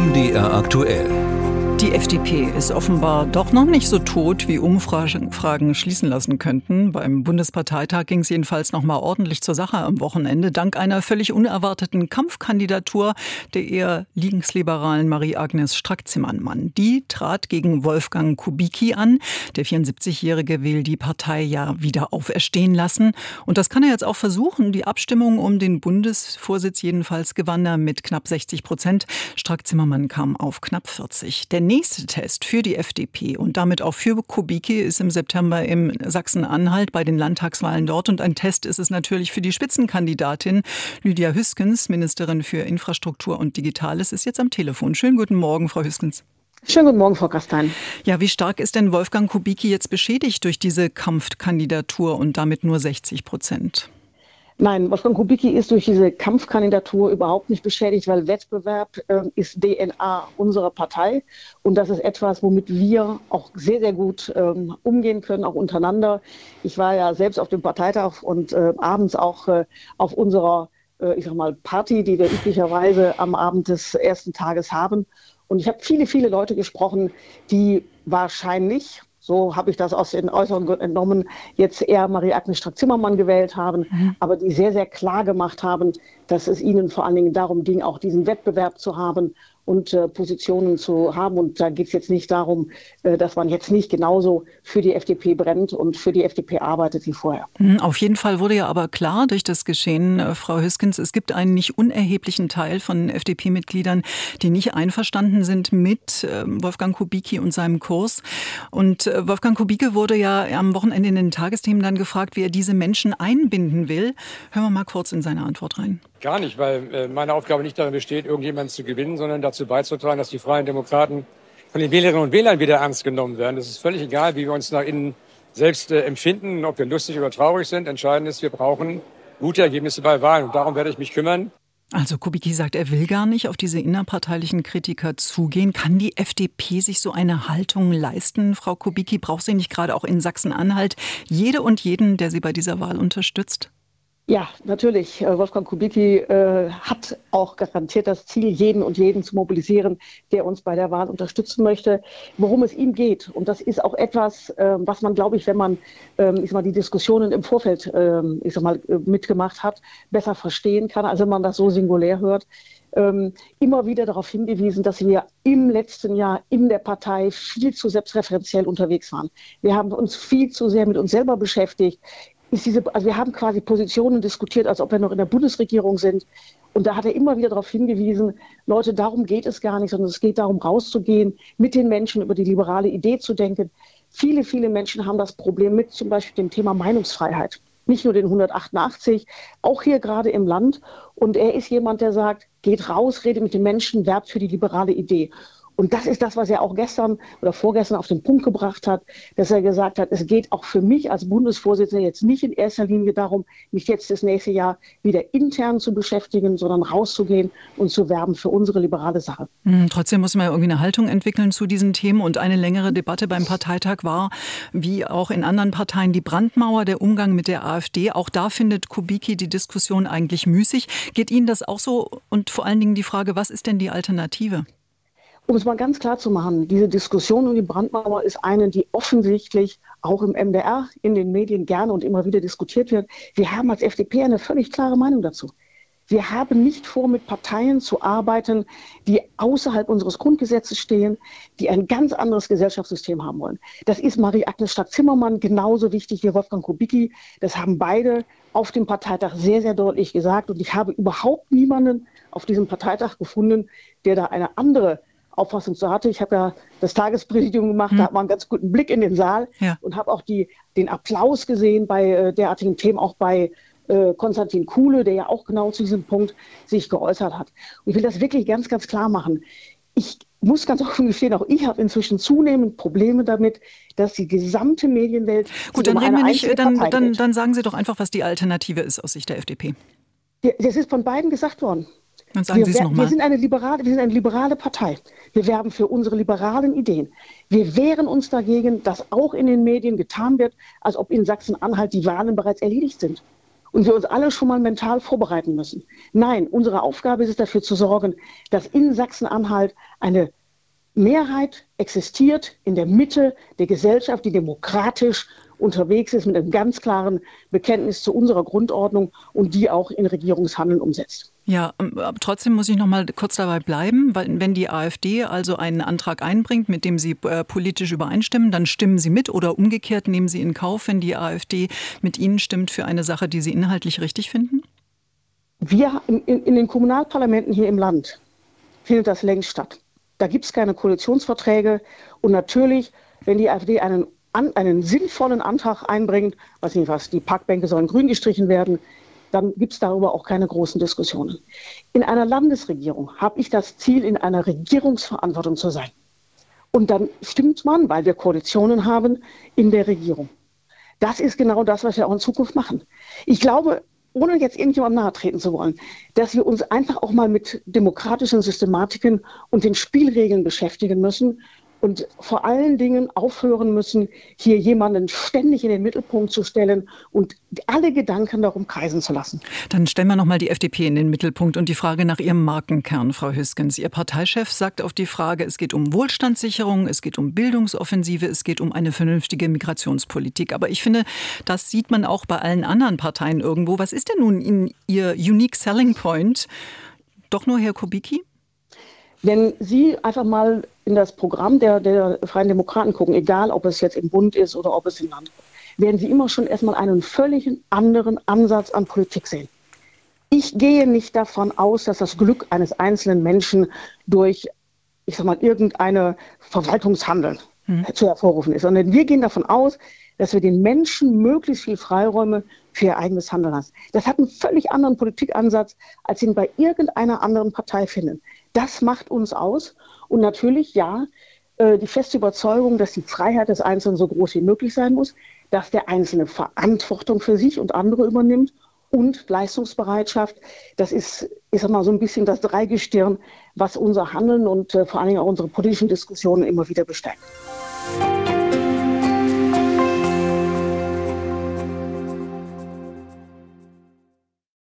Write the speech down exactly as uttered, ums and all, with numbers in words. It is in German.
M D R aktuell. Die F D P ist offenbar doch noch nicht so tot, wie Umfragen schließen lassen könnten. Beim Bundesparteitag ging es jedenfalls noch mal ordentlich zur Sache am Wochenende, dank einer völlig unerwarteten Kampfkandidatur der eher linksliberalen Marie-Agnes Strack-Zimmermann. Die trat gegen Wolfgang Kubicki an. Der vierundsiebzigjährige will die Partei ja wieder auferstehen lassen. Und das kann er jetzt auch versuchen. Die Abstimmung um den Bundesvorsitz jedenfalls gewann er mit knapp sechzig Prozent. Strack-Zimmermann kam auf knapp vierzig. Der nächste Test für die F D P und damit auch für Kubicki ist im September im Sachsen-Anhalt bei den Landtagswahlen dort. Und ein Test ist es natürlich für die Spitzenkandidatin Lydia Hüskens, Ministerin für Infrastruktur und Digitales, ist jetzt am Telefon. Schönen guten Morgen, Frau Hüskens. Schönen guten Morgen, Frau Kastein. Ja, wie stark ist denn Wolfgang Kubicki jetzt beschädigt durch diese Kampfkandidatur und damit nur sechzig Prozent? Nein, Wolfgang Kubicki ist durch diese Kampfkandidatur überhaupt nicht beschädigt, weil Wettbewerb äh, ist D N A unserer Partei. Und das ist etwas, womit wir auch sehr, sehr gut ähm, umgehen können, auch untereinander. Ich war ja selbst auf dem Parteitag und äh, abends auch äh, auf unserer, äh, ich sag mal, Party, die wir üblicherweise am Abend des ersten Tages haben. Und ich habe viele, viele Leute gesprochen, die wahrscheinlich, so habe ich das aus den Äußerungen entnommen, jetzt eher Marie-Agnes Strack-Zimmermann gewählt haben, mhm. aber die sehr, sehr klar gemacht haben, dass es ihnen vor allen Dingen darum ging, auch diesen Wettbewerb zu haben und äh, Positionen zu haben. Und da geht es jetzt nicht darum, äh, dass man jetzt nicht genauso für die F D P brennt und für die F D P arbeitet wie vorher. Auf jeden Fall wurde ja aber klar durch das Geschehen, äh, Frau Hüskens, es gibt einen nicht unerheblichen Teil von F D P-Mitgliedern, die nicht einverstanden sind mit äh, Wolfgang Kubicki und seinem Kurs. Und äh, Wolfgang Kubicki wurde ja am Wochenende in den Tagesthemen dann gefragt, wie er diese Menschen einbinden will. Hören wir mal kurz in seine Antwort rein. Gar nicht, weil äh, meine Aufgabe nicht darin besteht, irgendjemanden zu gewinnen, sondern dazu beizutragen, dass die Freien Demokraten von den Wählerinnen und Wählern wieder ernst genommen werden. Es ist völlig egal, wie wir uns nach innen selbst äh, empfinden, ob wir lustig oder traurig sind. Entscheidend ist, wir brauchen gute Ergebnisse bei Wahlen und darum werde ich mich kümmern. Also Kubicki sagt, er will gar nicht auf diese innerparteilichen Kritiker zugehen. Kann die F D P sich so eine Haltung leisten? Frau Kubicki, braucht sie nicht gerade auch in Sachsen-Anhalt jede und jeden, der sie bei dieser Wahl unterstützt? Ja, natürlich. Wolfgang Kubicki äh, hat auch garantiert das Ziel, jeden und jeden zu mobilisieren, der uns bei der Wahl unterstützen möchte. Worum es ihm geht, und das ist auch etwas, äh, was man, glaube ich, wenn man äh, ich sag mal, die Diskussionen im Vorfeld äh, ich sag mal, mitgemacht hat, besser verstehen kann, als wenn man das so singulär hört. Ähm, immer wieder darauf hingewiesen, dass wir im letzten Jahr in der Partei viel zu selbstreferenziell unterwegs waren. Wir haben uns viel zu sehr mit uns selber beschäftigt. Ist diese, also wir haben quasi Positionen diskutiert, als ob wir noch in der Bundesregierung sind. Und da hat er immer wieder darauf hingewiesen, Leute, darum geht es gar nicht, sondern es geht darum, rauszugehen, mit den Menschen über die liberale Idee zu denken. Viele, viele Menschen haben das Problem mit zum Beispiel dem Thema Meinungsfreiheit. Nicht nur den hundertachtundachtzig, auch hier gerade im Land. Und er ist jemand, der sagt, geht raus, redet mit den Menschen, werbt für die liberale Idee. Und das ist das, was er auch gestern oder vorgestern auf den Punkt gebracht hat, dass er gesagt hat, es geht auch für mich als Bundesvorsitzender jetzt nicht in erster Linie darum, mich jetzt das nächste Jahr wieder intern zu beschäftigen, sondern rauszugehen und zu werben für unsere liberale Sache. Hm, trotzdem muss man ja irgendwie eine Haltung entwickeln zu diesen Themen. Und eine längere Debatte beim Parteitag war, wie auch in anderen Parteien, die Brandmauer, der Umgang mit der AfD. Auch da findet Kubicki die Diskussion eigentlich müßig. Geht Ihnen das auch so? Und vor allen Dingen die Frage, was ist denn die Alternative? Um es mal ganz klar zu machen, diese Diskussion um die Brandmauer ist eine, die offensichtlich auch im M D R, in den Medien gerne und immer wieder diskutiert wird. Wir haben als F D P eine völlig klare Meinung dazu. Wir haben nicht vor, mit Parteien zu arbeiten, die außerhalb unseres Grundgesetzes stehen, die ein ganz anderes Gesellschaftssystem haben wollen. Das ist Marie-Agnes Strack-Zimmermann genauso wichtig wie Wolfgang Kubicki. Das haben beide auf dem Parteitag sehr, sehr deutlich gesagt. Und ich habe überhaupt niemanden auf diesem Parteitag gefunden, der da eine andere Auffassung so hatte. Ich habe ja das Tagespräsidium gemacht, hm. da hat man einen ganz guten Blick in den Saal ja. und habe auch die, den Applaus gesehen bei äh, derartigen Themen, auch bei äh, Konstantin Kuhle, der ja auch genau zu diesem Punkt sich geäußert hat. Und ich will das wirklich ganz, ganz klar machen. Ich muss ganz offen gestehen, auch ich habe inzwischen zunehmend Probleme damit, dass die gesamte Medienwelt... Gut, dann um reden wir nicht, dann, dann, dann sagen Sie doch einfach, was die Alternative ist aus Sicht der F D P. Ja, das ist von beiden gesagt worden. Dann sagen Sie es wir, noch mal. wir sind eine liberale, wir sind eine liberale Partei. Wir werben für unsere liberalen Ideen. Wir wehren uns dagegen, dass auch in den Medien getan wird, als ob in Sachsen-Anhalt die Wahlen bereits erledigt sind. und wir uns alle schon mal mental vorbereiten müssen. Nein, unsere Aufgabe ist es, dafür zu sorgen, dass in Sachsen-Anhalt eine Mehrheit existiert in der Mitte der Gesellschaft, die demokratisch unterwegs ist mit einem ganz klaren Bekenntnis zu unserer Grundordnung und die auch in Regierungshandeln umsetzt. Ja, aber trotzdem muss ich noch mal kurz dabei bleiben, weil wenn die AfD also einen Antrag einbringt, mit dem Sie äh, politisch übereinstimmen, dann stimmen Sie mit oder umgekehrt nehmen Sie in Kauf, wenn die AfD mit Ihnen stimmt für eine Sache, die Sie inhaltlich richtig finden? Wir in, in den Kommunalparlamenten hier im Land findet das längst statt. Da gibt es keine Koalitionsverträge und natürlich, wenn die AfD einen An, einen sinnvollen Antrag einbringt, weiß nicht was, die Parkbänke sollen grün gestrichen werden, dann gibt es darüber auch keine großen Diskussionen. In einer Landesregierung habe ich das Ziel, in einer Regierungsverantwortung zu sein. Und dann stimmt man, weil wir Koalitionen haben, in der Regierung. Das ist genau das, was wir auch in Zukunft machen. Ich glaube, ohne jetzt irgendjemandem nahe treten zu wollen, dass wir uns einfach auch mal mit demokratischen Systematiken und den Spielregeln beschäftigen müssen und vor allen Dingen aufhören müssen, hier jemanden ständig in den Mittelpunkt zu stellen und alle Gedanken darum kreisen zu lassen. Dann stellen wir noch mal die F D P in den Mittelpunkt und die Frage nach ihrem Markenkern, Frau Hüskens. Ihr Parteichef sagt auf die Frage, es geht um Wohlstandssicherung, es geht um Bildungsoffensive, es geht um eine vernünftige Migrationspolitik. Aber ich finde, das sieht man auch bei allen anderen Parteien irgendwo. Was ist denn nun in Ihr Unique Selling Point? Doch nur Herr Kubicki? Wenn Sie einfach mal in das Programm der, der Freien Demokraten gucken, egal ob es jetzt im Bund ist oder ob es im Land, werden Sie immer schon erstmal einen völlig anderen Ansatz an Politik sehen. Ich gehe nicht davon aus, dass das Glück eines einzelnen Menschen durch, ich sag mal, irgendeine Verwaltungshandeln hm. zu hervorrufen ist, sondern wir gehen davon aus, dass wir den Menschen möglichst viel Freiräume für ihr eigenes Handeln lassen. Das hat einen völlig anderen Politikansatz, als Sie ihn bei irgendeiner anderen Partei finden. Das macht uns aus. Und natürlich, ja, die feste Überzeugung, dass die Freiheit des Einzelnen so groß wie möglich sein muss, dass der Einzelne Verantwortung für sich und andere übernimmt und Leistungsbereitschaft. Das ist, ich sag mal, so ein bisschen das Dreigestirn, was unser Handeln und vor allen Dingen auch unsere politischen Diskussionen immer wieder bestärkt.